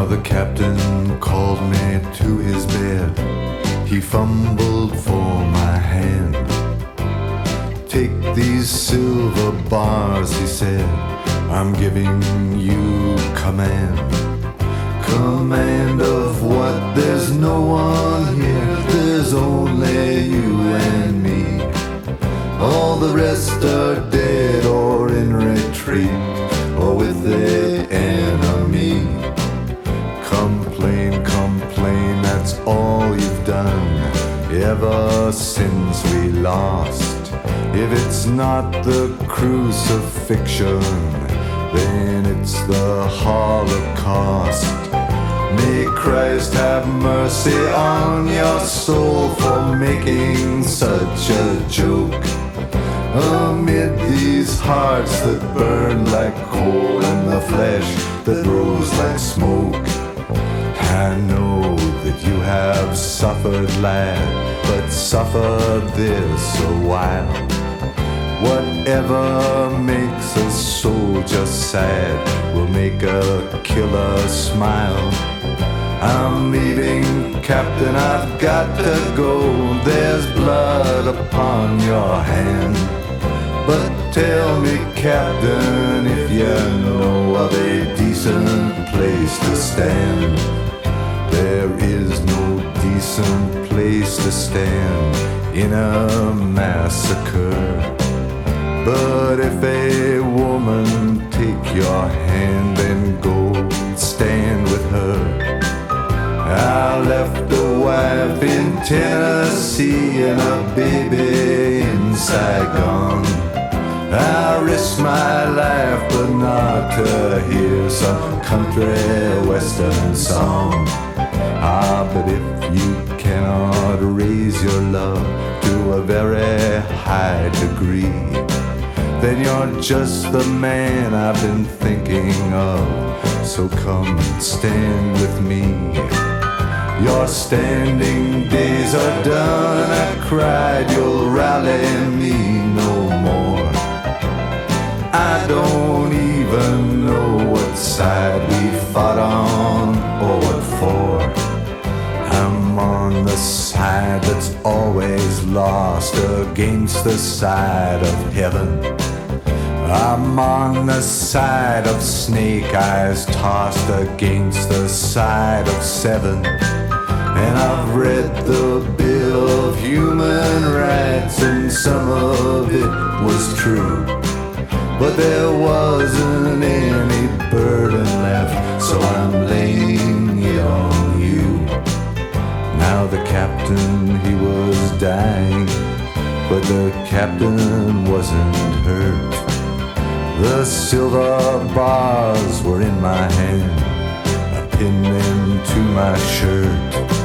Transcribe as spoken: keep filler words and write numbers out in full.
the captain called me to his bed. He fumbled for my hand. Take these silver bars, he said, I'm giving you command. Command of what? There's no one here, there's only you and me. All the rest are dead or in retreat or with the enemy. Complain, complain, that's all you've done ever since we lost. If it's not the crucifixion, then it's the Holocaust. May Christ have mercy on your soul for making such a joke. Amid these hearts that burn like coal and the flesh that rose like smoke, I know that you have suffered, lad, but suffer this a while. Whatever makes a soldier sad will make a killer smile. I'm leaving, Captain, I've got to go. There's blood upon your hand. But tell me, Captain, if you know of a decent place to stand. There is no decent place to stand in a massacre. But if a woman take your hand, then go stand with her. I left a wife in Tennessee and a baby in Saigon. I risked my life but not to hear some country western song. Ah, but if you cannot raise your love to a very high degree, then you're just the man I've been thinking of. So come stand with me. Your standing days are done, I cried, you'll rally me no more. I don't even know what side we fought on or what for. I'm on the side that's always lost against the side of heaven. I'm on the side of snake eyes tossed against the side of seven. And I've read the Bill of Human Rights and some of it was true. But there wasn't any burden left, so I'm laying it on you. Now the captain, he was dying, but the captain wasn't hurt. The silver bars were in my hand, I pinned them to my shirt.